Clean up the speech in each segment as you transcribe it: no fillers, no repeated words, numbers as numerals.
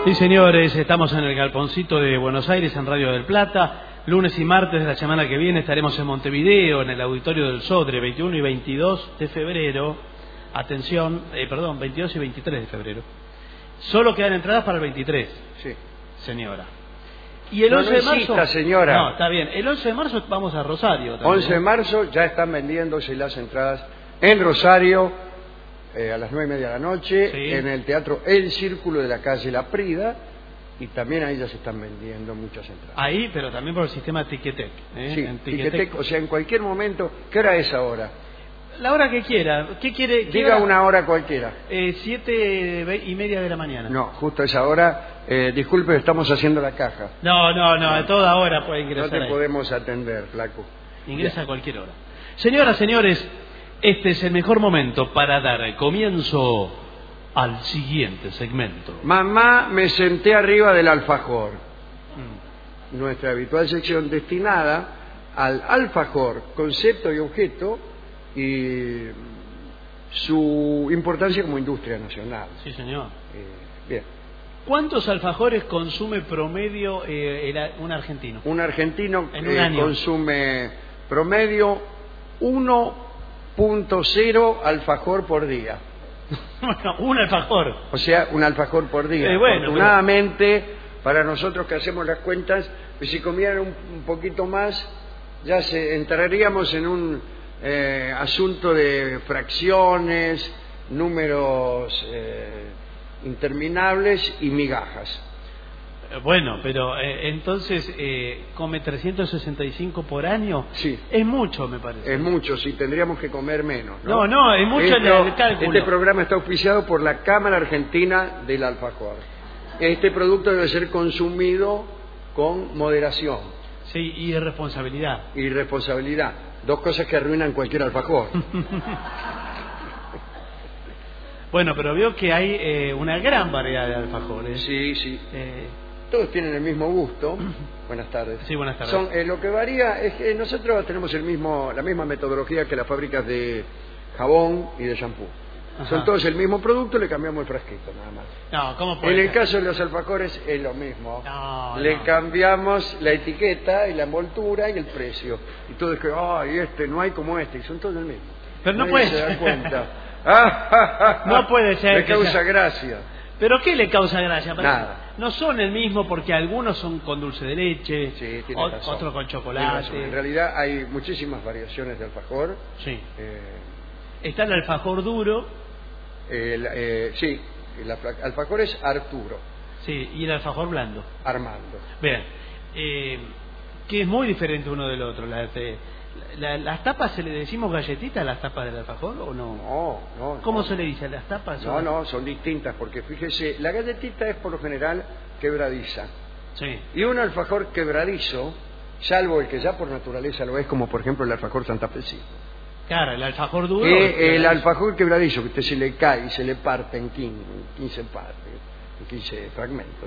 Sí, señores, estamos en el Galponcito de Buenos Aires, en Radio del Plata. Lunes y martes de la semana que viene estaremos en Montevideo, en el Auditorio del Sodre, 21 y 22 de febrero. Atención, 22 y 23 de febrero. Solo quedan entradas para el 23. Sí. Señora. Y el 11 de marzo... señora. No, está bien. El 11 de marzo vamos a Rosario. También, 11 de marzo ya están vendiéndose las entradas en Rosario, a las 9:30 de la noche, sí, en el Teatro El Círculo de la calle La Prida, y también ahí ya se están vendiendo muchas entradas. Ahí, pero también por el sistema Ticketek. Sí, Ticketek, o sea, en cualquier momento. ¿Qué hora es ahora? La hora que quiera. ¿Qué quiere? Diga una hora cualquiera. 7:30 de la mañana. No, justo a esa hora. Disculpe, estamos haciendo la caja. No, a toda hora puede ingresar. No te ahí. Podemos atender, flaco. Ingresa a cualquier hora. Señoras, señores, este es el mejor momento para dar comienzo al siguiente segmento. Mamá, me senté arriba del alfajor. Nuestra habitual sección destinada al alfajor, concepto y objeto, y su importancia como industria nacional. Sí, señor. Bien. ¿Cuántos alfajores consume promedio un argentino? Un argentino en un año consume promedio 1.0 alfajor por día. Bueno, un alfajor. O sea, un alfajor por día. Bueno, afortunadamente, para nosotros que hacemos las cuentas, pues si comieran un poquito más, ya entraríamos en un asunto de fracciones, números interminables y migajas. Bueno, pero entonces come 365 por año. Sí. Es mucho, me parece. Es mucho, sí, tendríamos que comer menos. No, es mucho el cálculo. Este programa está auspiciado por la Cámara Argentina del Alfajor. Este producto debe ser consumido con moderación. Sí, y responsabilidad. Y responsabilidad. Dos cosas que arruinan cualquier alfajor. Bueno, pero veo que hay una gran variedad de alfajores. Sí, sí. Todos tienen el mismo gusto. Buenas tardes. Sí, buenas tardes. Lo que varía es que nosotros tenemos la misma metodología que las fábricas de jabón y de shampoo. Ajá. Son todos el mismo producto, le cambiamos el frasquito nada más. No, ¿cómo puede En el ser? caso de los alfajores es lo mismo. Le cambiamos la etiqueta y la envoltura y el precio. Y todo es que, no hay como este. Y son todos el mismo. Pero no Nadie puede se da ser. cuenta. No puede ser. Me causa gracia. ¿Pero qué le causa gracia? Nada. No son el mismo porque algunos son con dulce de leche, sí, otros con chocolate. En realidad hay muchísimas variaciones de alfajor. Sí. Está el alfajor duro. Sí, el alfajor es Arturo. Sí, y el alfajor blando. Armando. Vean, que es muy diferente uno del otro. ¿Las tapas se le decimos galletitas a las tapas del alfajor o no? No. ¿Cómo se le dice a las tapas? No, son distintas porque fíjese, la galletita es por lo general quebradiza. Sí. Y un alfajor quebradizo, salvo el que ya por naturaleza lo es, como por ejemplo el alfajor santafesino. Claro, el alfajor duro. El alfajor quebradizo, que usted se le cae y se le parte en 15 partes, en 15 fragmentos.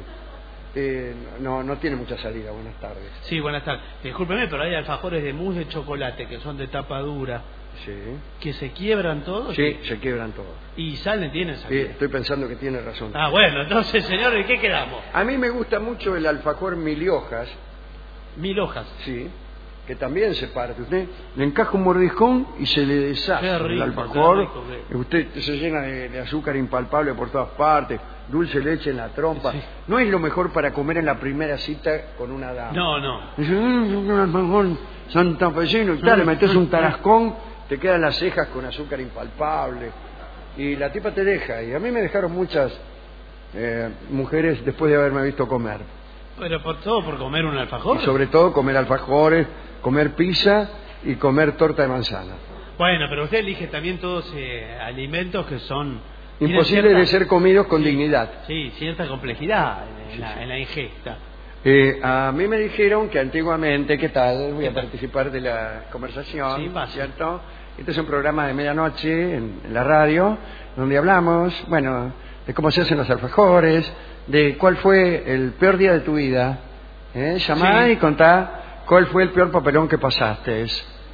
No tiene mucha salida. Buenas tardes. Sí, buenas tardes. Discúlpeme, pero hay alfajores de mousse de chocolate que son de tapa dura. Sí. ¿Que se quiebran todos? Sí, se quiebran todos. ¿Y tienen salida? Estoy pensando que tiene razón. Bueno, entonces, señor, ¿en qué quedamos? A mí me gusta mucho el alfajor 1000 hojas. 1000 hojas. Sí, que también se parte. Usted le encaja un mordiscón y se le deshace el alfajor. Usted se llena de azúcar impalpable por todas partes, dulce leche en la trompa. Sí. No es lo mejor para comer en la primera cita con una dama. No. Dice, un alfajor santafesino y tal, le metes un tarascón, te quedan las cejas con azúcar impalpable. Y la tipa te deja. Y a mí me dejaron muchas mujeres después de haberme visto comer. ¿Pero por comer un alfajor? Y sobre todo comer alfajores, comer pizza y comer torta de manzana. Bueno, pero usted elige también todos alimentos que son... imposibles de ser comidos con dignidad. Sí, cierta complejidad en la ingesta. A mí me dijeron que antiguamente, ¿qué tal? Voy a participar de la conversación, sí, ¿cierto? Este es un programa de medianoche en la radio, donde hablamos, de cómo se hacen los alfajores, de cuál fue el peor día de tu vida. Llamá y contá cuál fue el peor papelón que pasaste.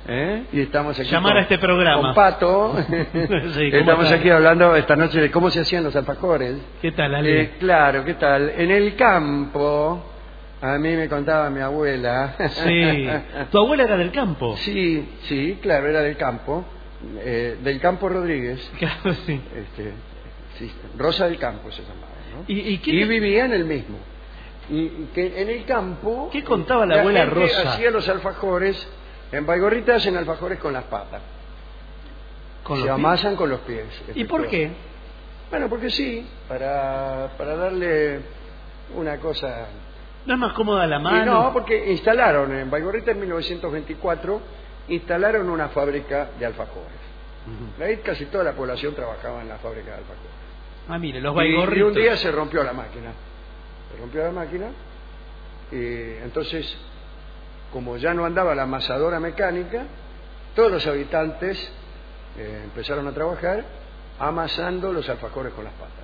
Y estamos aquí llamar a este programa con Pato. Sí, estamos aquí hablando esta noche de cómo se hacían los alfajores. ¿Qué tal, Ale? Claro, ¿qué tal? En el campo, a mí me contaba mi abuela. Sí. ¿Tu abuela era del campo? Sí, claro, era del campo. Del Campo Rodríguez. Claro, sí. Sí, Rosa del Campo se llamaba, ¿no? ¿Y vivía en el mismo. Y que en el campo... ¿Qué contaba la abuela gente Rosa? Hacía los alfajores. En Baigorrita hacen alfajores con las patas. Se amasan con los pies. ¿Y por qué? Bueno, porque sí, para darle una cosa... ¿No es más cómoda la mano? Y no, porque instalaron en Baigorrita en 1924, instalaron una fábrica de alfajores. Ahí casi toda la población trabajaba en la fábrica de alfajores. Ah, mire, los baigorritos. Y un día se rompió la máquina. Entonces, como ya no andaba la amasadora mecánica, todos los habitantes empezaron a trabajar amasando los alfajores con las patas.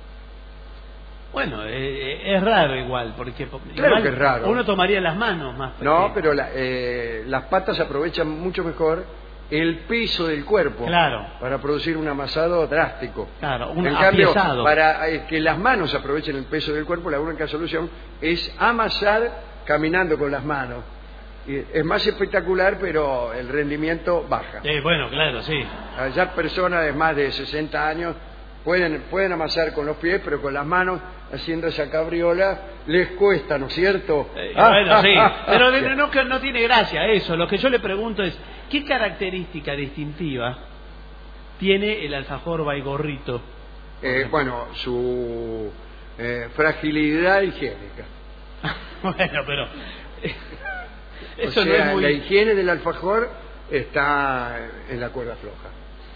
Bueno, es raro igual, porque claro que es raro. Uno tomaría las manos más. No, pero las patas aprovechan mucho mejor el peso del cuerpo, claro, para producir un amasado drástico. Claro, en cambio, para que las manos aprovechen el peso del cuerpo, la única solución es amasar caminando con las manos. Y es más espectacular, pero el rendimiento baja. Bueno, claro, sí. Ya personas de más de 60 años pueden amasar con los pies, pero con las manos, haciendo esa cabriola, les cuesta, ¿no es cierto? Bueno, sí, pero no tiene gracia eso. Lo que yo le pregunto es, ¿qué característica distintiva tiene el alfajor baigorrito? Bueno, su fragilidad higiénica. Bueno, pero... eso no es muy... La higiene del alfajor está en la cuerda floja.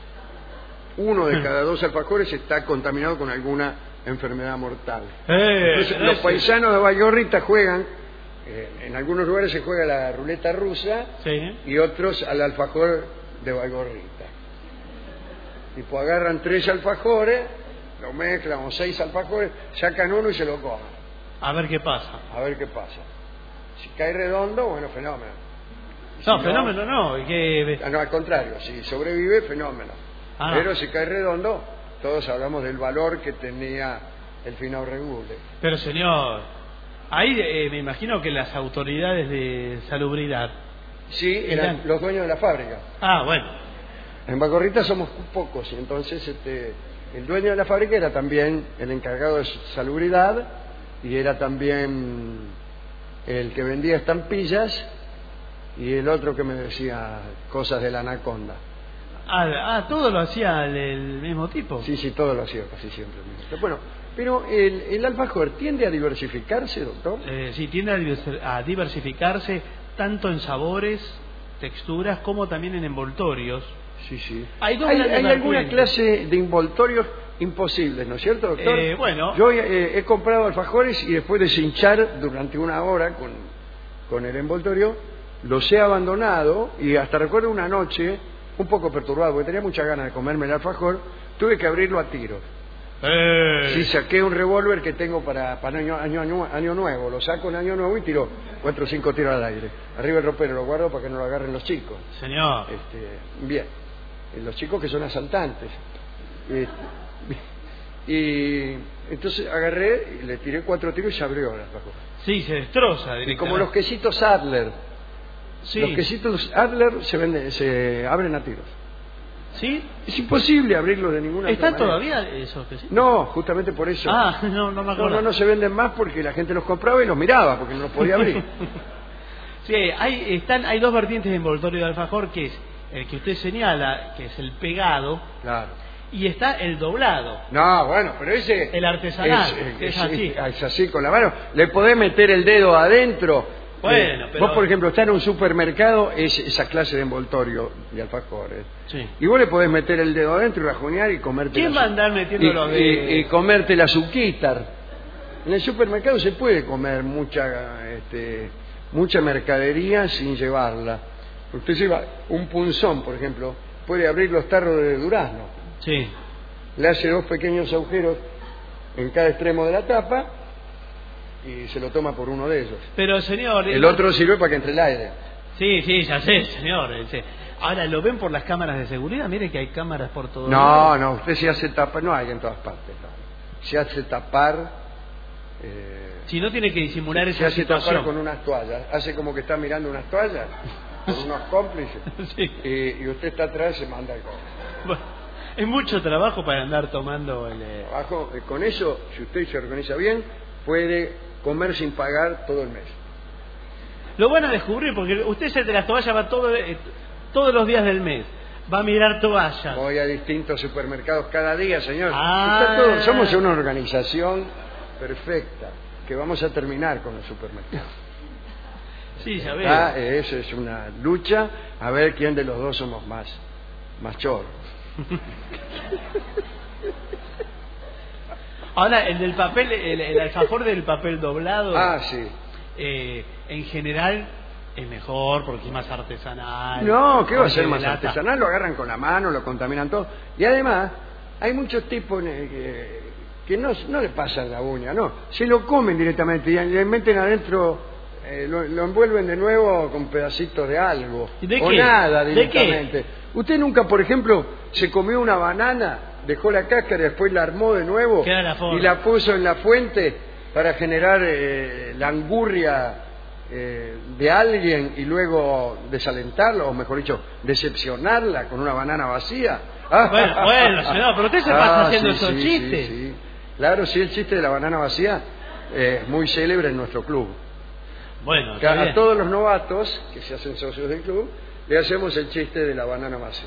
Uno de cada 2 alfajores está contaminado con alguna enfermedad mortal. Entonces, los paisanos de Baigorrita juegan, en algunos lugares se juega la ruleta rusa, sí, y otros al alfajor de Baigorrita. Tipo, agarran 3 alfajores, lo mezclan, o 6 alfajores, sacan uno y se lo comen. A ver qué pasa. Si cae redondo, bueno, fenómeno. Fenómeno no. No, al contrario, si sobrevive, fenómeno. Pero si cae redondo, todos hablamos del valor que tenía el finado regule. Pero señor, ahí me imagino que las autoridades de salubridad... Sí, eran los dueños de la fábrica. Bueno. En Baigorrita somos pocos, y entonces el dueño de la fábrica era también el encargado de salubridad, y era también el que vendía estampillas, y el otro que me decía cosas de la anaconda. ¿Todo lo hacía el mismo tipo? Sí, todo lo hacía casi siempre. Bueno, pero el alfajor tiende a diversificarse, doctor. Sí, tiende a diversificarse tanto en sabores, texturas, como también en envoltorios. Sí. Hay alguna clase de envoltorios imposibles, ¿no es cierto, doctor? Bueno. Yo he comprado alfajores y después de cinchar durante una hora con el envoltorio, los he abandonado, y hasta recuerdo una noche, un poco perturbado, porque tenía muchas ganas de comerme el alfajor, tuve que abrirlo a tiros. Sí, saqué un revólver que tengo para año nuevo, lo saco en año nuevo y tiro 4 o 5 tiros al aire. Arriba el ropero lo guardo para que no lo agarren los chicos. Señor. Bien, los chicos que son asaltantes. Y entonces agarré y le tiré 4 tiros y se abrió el alfajor. Sí, se destroza directamente. Como los quesitos Adler. Sí. Los quesitos Adler se abren a tiros. ¿Sí? Es imposible abrirlos de ninguna ¿Están otra manera. todavía esos quesitos? No, justamente por eso. No me acuerdo. No se venden más porque la gente los compraba y los miraba porque no los podía abrir. Sí, hay 2 vertientes de envoltorio de alfajor, que es el que usted señala, que es el pegado. Claro. Y está el doblado. No, bueno, pero ese... El artesanal, es así. Es así con la mano. Le podés meter el dedo adentro. Bueno, pero... Vos, por ejemplo, estás en un supermercado, es esa clase de envoltorio de alfajores. Sí. Y vos le podés meter el dedo adentro y rajuñar y comerte... ¿Quién va a andar metiéndolo y comerte la azuquitar? En el supermercado se puede comer mucha mercadería sin llevarla. Usted lleva un punzón, por ejemplo, puede abrir los tarros de durazno. Sí. Le hace 2 pequeños agujeros en cada extremo de la tapa y se lo toma por uno de ellos. Pero, señor... El otro sirve para que entre el aire. Sí, sí, ya sé, señor. Ahora, ¿lo ven por las cámaras de seguridad? Mire que hay cámaras por todos lados. No, usted se hace tapar, no hay en todas partes, no. Se hace tapar... si no tiene que disimular esa situación. Se hace situación. tapar con unas toallas, hace como que está mirando unas toallas, con unos cómplices, sí. Y usted está atrás y se manda el cómplice. Bueno, es mucho trabajo para andar tomando el... Con eso, si usted se organiza bien, puede comer sin pagar todo el mes. Lo van a descubrir, porque usted se de las toallas va todos los días del mes. Va a mirar toallas. Voy a distintos supermercados cada día, señor. Somos una organización perfecta, que vamos a terminar con el supermercado. Sí, ya veo. Eso es una lucha, a ver quién de los dos somos más chorros. Ahora, el del papel, el alfajor del papel doblado. Sí. En general es mejor porque es más artesanal. No, ¿qué va a ser más artesanal? Lo agarran con la mano, lo contaminan todo. Y además, hay muchos tipos que no le pasan la uña, no. Se lo comen directamente y le meten adentro, lo envuelven de nuevo con pedacitos de algo. ¿De o qué? nada directamente. ¿De qué? Usted nunca, por ejemplo, se comió una banana, dejó la cáscara y después la armó de nuevo y la puso en la fuente para generar la angurria de alguien y luego desalentarla, o mejor dicho, decepcionarla con una banana vacía. Bueno, señor, pero usted se pasa haciendo esos chistes. Sí. Claro, sí, el chiste de la banana vacía es muy célebre en nuestro club. Bueno, a todos los novatos que se hacen socios del club, le hacemos el chiste de la banana vacía.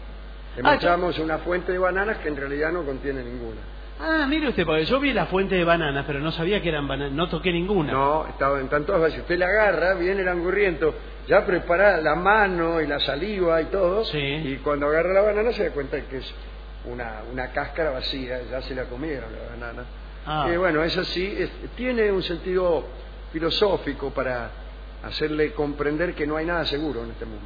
Le mostramos una fuente de bananas que en realidad no contiene ninguna. Mire usted, porque yo vi la fuente de bananas, pero no sabía que eran bananas, no toqué ninguna. No, están todas vacías. Usted la agarra, viene el angurriento, ya prepara la mano y la saliva y todo, sí. Y cuando agarra la banana se da cuenta que es una cáscara vacía, ya se la comieron la banana. Y bueno, es así, tiene un sentido filosófico para hacerle comprender que no hay nada seguro en este mundo.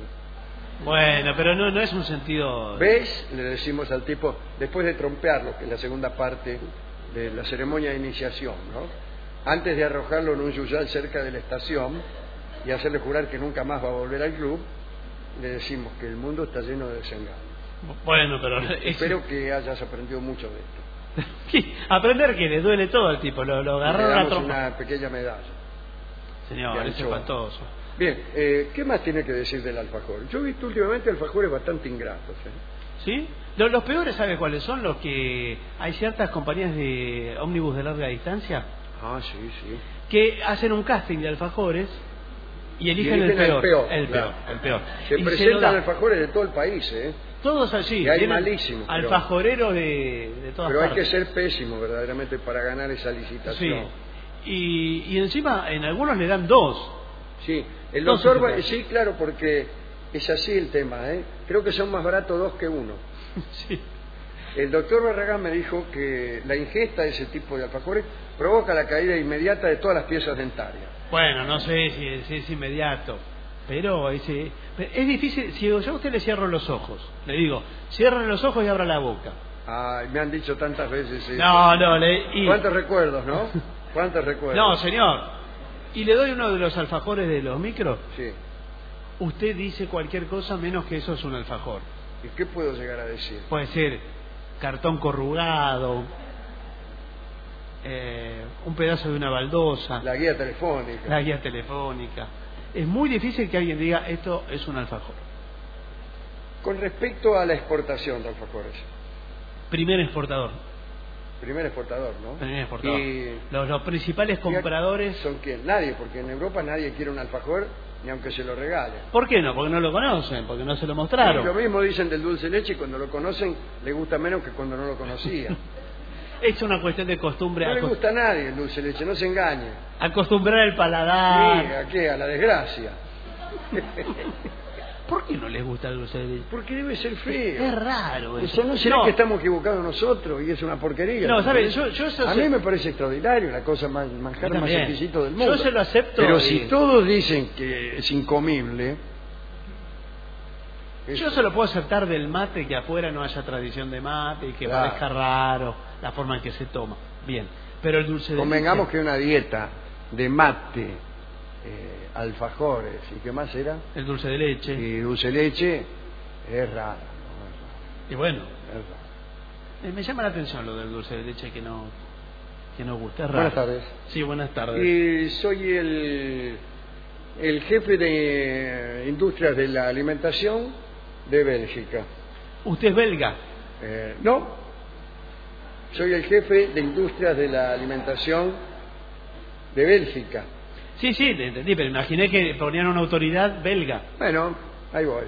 Bueno, pero no es un sentido... ¿Ves? Le decimos al tipo, después de trompearlo, que es la segunda parte de la ceremonia de iniciación, ¿no? Antes de arrojarlo en un yuyal cerca de la estación y hacerle jurar que nunca más va a volver al club, le decimos que el mundo está lleno de desengaños. Bueno, pero... Espero que hayas aprendido mucho de esto. Aprender que le duele todo al tipo, lo agarró la trompa. Una pequeña medalla. Señor, es espantoso. Bien, ¿qué más tiene que decir del alfajor? Yo he visto últimamente alfajores bastante ingratos. ¿Sí? Los peores, ¿sabe cuáles son? Los que hay ciertas compañías de ómnibus de larga distancia. Sí. Que hacen un casting de alfajores y eligen el peor. El peor. Se presentan alfajores de todo el país, Todos allí. Y hay malísimos. Alfajoreros de todas partes. Pero hay que ser pésimo, verdaderamente, para ganar esa licitación. Sí. Y encima, en algunos le dan 2. Sí, el doctor, sí, claro, porque es así el tema, Creo que son más baratos 2 que 1. Sí. El doctor Barragán me dijo que la ingesta de ese tipo de alfajores provoca la caída inmediata de todas las piezas dentarias. Bueno, no sé si es inmediato, pero es difícil. Si yo a usted le cierro los ojos, le digo, cierre los ojos y abra la boca. Me han dicho tantas veces eso. No. ¿Cuántos recuerdos, no? ¿Cuántos recuerdos? No, señor. Y le doy uno de los alfajores de los micros. Sí. Usted dice cualquier cosa menos que eso es un alfajor. ¿Y qué puedo llegar a decir? Puede ser cartón corrugado, un pedazo de una baldosa. La guía telefónica. Es muy difícil que alguien diga esto es un alfajor. Con respecto a la exportación de alfajores. Primer exportador, ¿no? Primer exportador. Y los principales compradores... ¿Son quién? Nadie, porque en Europa nadie quiere un alfajor ni aunque se lo regalen. ¿Por qué no? Porque no lo conocen, porque no se lo mostraron. Lo mismo dicen del dulce de leche, y cuando lo conocen le gusta menos que cuando no lo conocían. Es una cuestión de costumbre. No le gusta a nadie el dulce de leche, no se engañe. Acostumbrar el paladar. Sí, ¿a qué? A la desgracia. ¿Por qué no les gusta el dulce de leche? Porque debe ser feo. Es raro eso. ¿No será que estamos equivocados nosotros y es una porquería? No, ¿sabes? A mí me parece extraordinario, la cosa más manjar más exquisito del mundo. Yo se lo acepto. Pero si todos dicen que es incomible... Yo se lo puedo aceptar del mate, que afuera no haya tradición de mate y que parezca raro la forma en que se toma. Bien, pero el dulce de leche... Convengamos que una dieta de mate alfajores. ¿Y qué más era? El dulce de leche. Y dulce de leche es raro. Y bueno, Es raro. me llama la atención lo del dulce de leche que no gusta. Es raro. Buenas tardes. Sí, buenas tardes. Y soy el jefe de Industrias de la Alimentación de Bélgica. ¿Usted es belga? No, soy el jefe de Industrias de la Alimentación de Bélgica. Sí, le entendí, pero imaginé que ponían una autoridad belga. Bueno, ahí voy.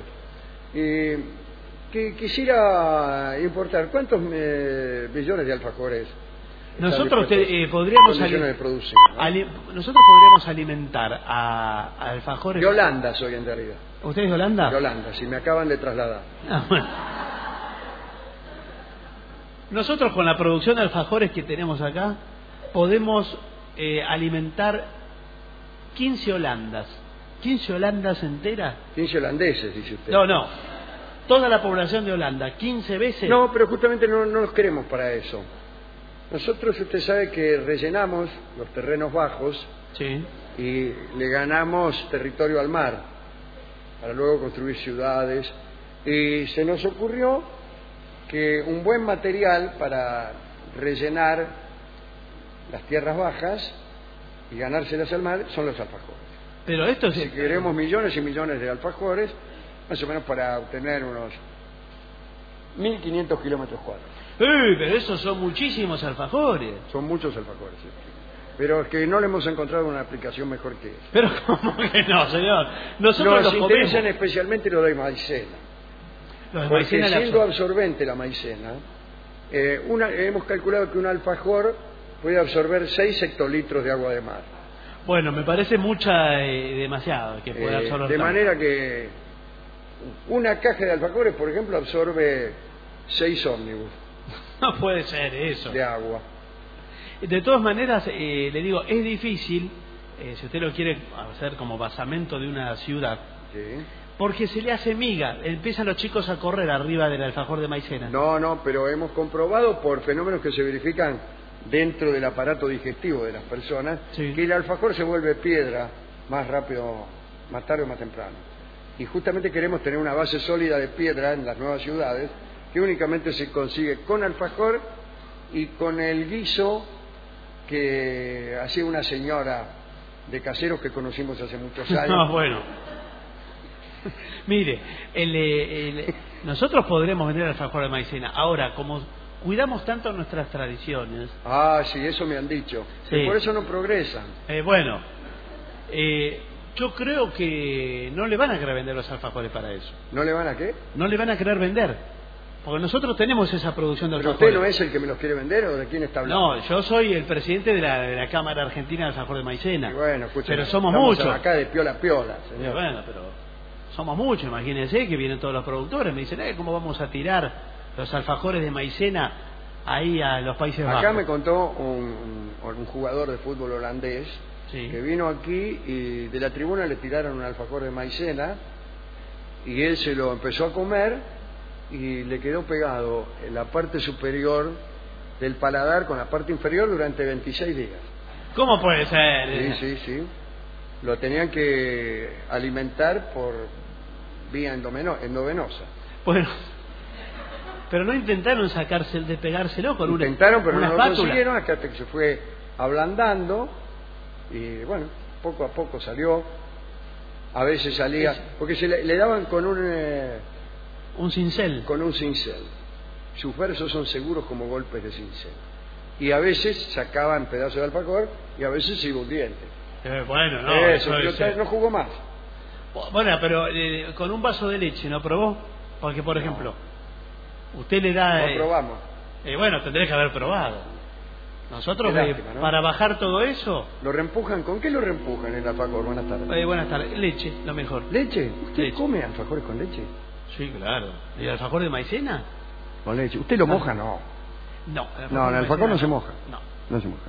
Que quisiera importar, ¿cuántos millones de alfajores? Nosotros podríamos producir, ¿no? nosotros podríamos alimentar a alfajores. De Holanda soy en realidad. ¿Usted es de Holanda? De Holanda, si me acaban de trasladar. Bueno. Nosotros con la producción de alfajores que tenemos acá podemos alimentar 15 Holandas. ¿15 Holandas enteras? 15 holandeses, dice usted. No. Toda la población de Holanda, 15 veces. No, pero justamente no los queremos para eso. Nosotros, usted sabe que rellenamos los terrenos bajos, sí, y le ganamos territorio al mar para luego construir ciudades. Y se nos ocurrió que un buen material para rellenar las tierras bajas y ganárselas al mar son los alfajores. Pero esto si queremos millones y millones de alfajores, más o menos para obtener unos 1.500 kilómetros cuadrados. Pero esos son muchísimos alfajores. Son muchos alfajores, sí. Pero es que no le hemos encontrado una aplicación mejor que esa. Pero ¿cómo que no, señor? Nosotros nos interesan especialmente los de maicena. Porque siendo absorbente la maicena, hemos calculado que un alfajor puede absorber 6 hectolitros de agua de mar. Bueno, me parece demasiado que pueda absorber. De manera que una caja de alfajores, por ejemplo, absorbe 6 ómnibus. No puede ser eso. De agua. De todas maneras, le digo, es difícil, si usted lo quiere hacer como basamento de una ciudad, sí, porque se le hace miga, empiezan los chicos a correr arriba del alfajor de maicena. No, pero hemos comprobado por fenómenos que se verifican dentro del aparato digestivo de las personas, sí, que el alfajor se vuelve piedra más rápido, más tarde o más temprano. Y justamente queremos tener una base sólida de piedra en las nuevas ciudades, que únicamente se consigue con alfajor y con el guiso que hacía una señora de Caseros que conocimos hace muchos años. No, bueno. Mire, nosotros podremos vender alfajor de maicena. Ahora, como cuidamos tanto nuestras tradiciones... Ah, sí, eso me han dicho. Sí. Y por eso no progresan. Yo creo que no le van a querer vender los alfajores para eso. ¿No le van a qué? No le van a querer vender. Porque nosotros tenemos esa producción de alfajores. ¿Pero usted no es el que me los quiere vender o de quién está hablando? No, yo soy el presidente de la Cámara Argentina de Alfajor de Maicena. Y bueno, escúchame, pero somos muchos. Acá de piola a piola, señor. Bueno, pero somos muchos, imagínense que vienen todos los productores. Me dicen, ¿cómo vamos a tirar los alfajores de maicena ahí a los Países Bajos? Acá me contó un jugador de fútbol holandés, sí, que vino aquí y de la tribuna le tiraron un alfajor de maicena y él se lo empezó a comer y le quedó pegado en la parte superior del paladar con la parte inferior durante 26 días. ¿Cómo puede ser? Sí. Lo tenían que alimentar por vía endovenosa. Bueno, pero no intentaron despegárselo con una Intentaron, pero una no espátula. Lo consiguieron hasta que se fue ablandando y bueno, poco a poco salió. A veces salía, porque le daban con un cincel. Con un cincel. Sus versos son seguros como golpes de cincel. Y a veces sacaban pedazos de alfajor y a veces iba un diente. Bueno, no. Eso no jugó más. Bueno, pero con un vaso de leche, ¿no probó? Porque, por ejemplo, usted le da... No probamos. Bueno, tendré que haber probado. Nosotros, lástima, ¿no? Para bajar todo eso... ¿Lo reempujan? ¿Con qué lo reempujan el alfajor? Buenas tardes. Buenas tardes. Leche, lo mejor. ¿Leche? ¿Usted come alfajores con leche? Sí, claro. ¿Y el alfajor de maicena? Con leche. ¿Usted lo moja? No. No, el alfajor no se moja. No se moja.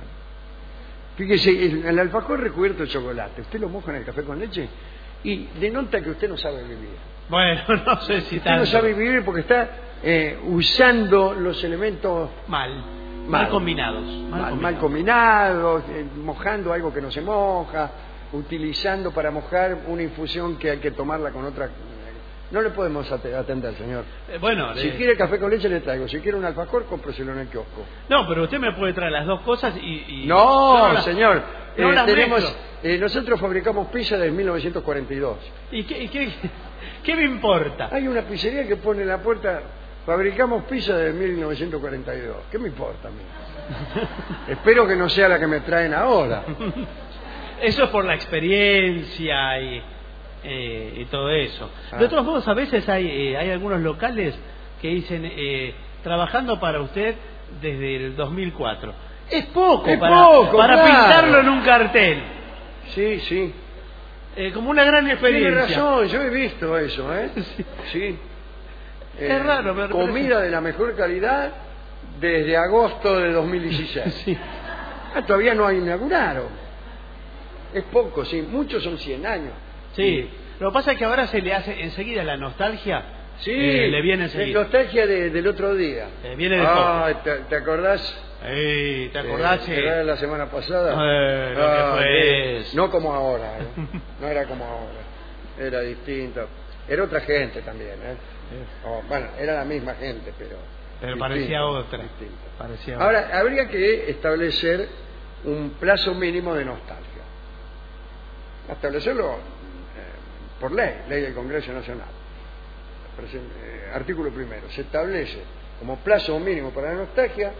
Fíjese, el alfajor recubierto de chocolate, usted lo moja en el café con leche y denota que usted no sabe vivir. Bueno, no sé si usted no sabe vivir porque está usando los elementos mal combinados. Mal combinados, mojando algo que no se moja, utilizando para mojar una infusión que hay que tomarla con otra. No le podemos atender, señor. Si quiere café con leche le traigo. Si quiere un alfajor, cómpreselo en el kiosco. No, pero usted me puede traer las dos cosas y... No, señor. Tenemos... nosotros fabricamos pizza desde 1942. ¿Y qué me importa? Hay una pizzería que pone en la puerta: fabricamos pizza desde 1942. ¿Qué me importa a mí? Espero que no sea la que me traen ahora. Eso es por la experiencia y todo eso. De todos modos, a veces hay algunos locales que dicen trabajando para usted desde el 2004. Es poco para pintarlo en un cartel. Sí. Como una gran experiencia. Tiene razón, yo he visto eso, ¿eh? Sí. Es raro, pero comida de la mejor calidad desde agosto de 2016. Sí. Todavía no inauguraron. Es poco, sí. Muchos son 100 años. Sí. Lo que pasa es que ahora se le hace enseguida la nostalgia. Sí. Le viene enseguida. La nostalgia del otro día. Viene de poco. ¿Te acordás? ¿Te acordás? ¿Era la semana pasada? Lo que fue eso. No como ahora, ¿eh? No era como ahora. Era distinto. Era otra gente también, ¿eh? Bueno, era la misma gente, pero parecía otra. Ahora, habría que establecer un plazo mínimo de nostalgia. Establecerlo por ley del Congreso Nacional. Artículo primero. Se establece como plazo mínimo para la nostalgia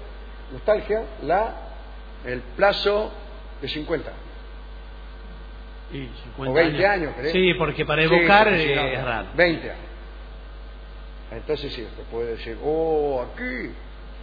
el plazo de 50 años. Y 50 o 20 años, ¿crees? Sí, porque para evocar sí, es raro. 20 años. Entonces sí, usted puede decir: aquí.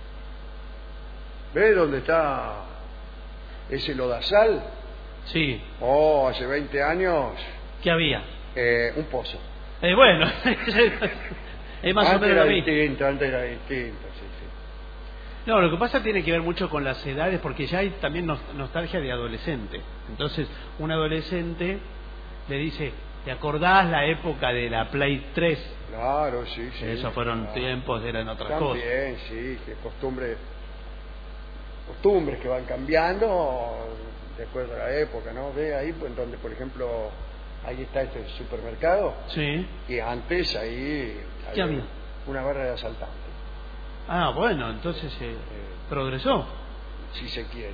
¿Ve dónde está ese lodazal? Sí. Hace 20 años. ¿Qué había? Un pozo. Bueno, es más o menos lo mismo. Antes era distinto, sí. No, lo que pasa tiene que ver mucho con las edades, porque ya hay también nostalgia de adolescente. Entonces, un adolescente le dice: ¿te acordás la época de la Play 3? Claro, sí. Esos fueron tiempos, eran otras cosas. También, sí, que costumbres que van cambiando de acuerdo a la época, ¿no? Ve ahí, pues, donde, por ejemplo, ahí está este supermercado. Sí. Y antes ahí había una barra de asaltantes. Bueno, entonces progresó. Si se quiere.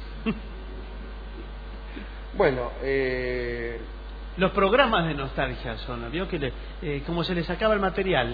Bueno, los programas de nostalgia son, ¿vio? Que como se les acaba el material,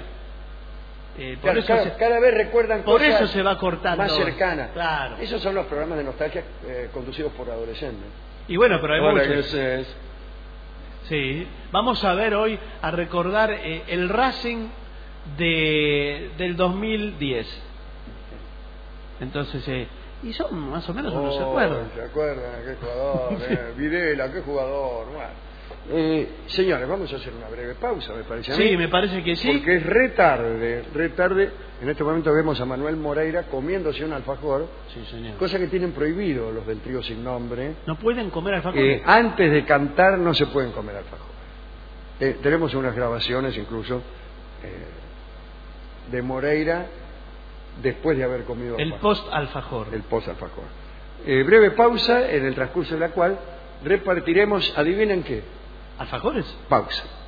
cada vez recuerdan por cosas eso se va cortando más cercanas. Claro. Esos son los programas de nostalgia conducidos por adolescentes. Y bueno, pero hay muchos. Es... Sí, vamos a ver hoy, a recordar el Racing del 2010. Entonces, y son más o menos uno se acuerdan. ¿Se acuerdan? ¿Qué jugador? Videla, qué jugador. Bueno. Señores, vamos a hacer una breve pausa, me parece a mí. Sí, me parece que sí. Porque es re tarde. En este momento vemos a Manuel Moreira comiéndose un alfajor. Sí, señor. Cosa que tienen prohibido los del trío sin nombre. ¿No pueden comer alfajor? Antes de cantar no se pueden comer alfajor. Tenemos unas grabaciones incluso de Moreira después de haber comido el post-alfajor. El post-alfajor. Breve pausa en el transcurso de la cual repartiremos, ¿adivinen qué? ¿Alfajores? Pausa.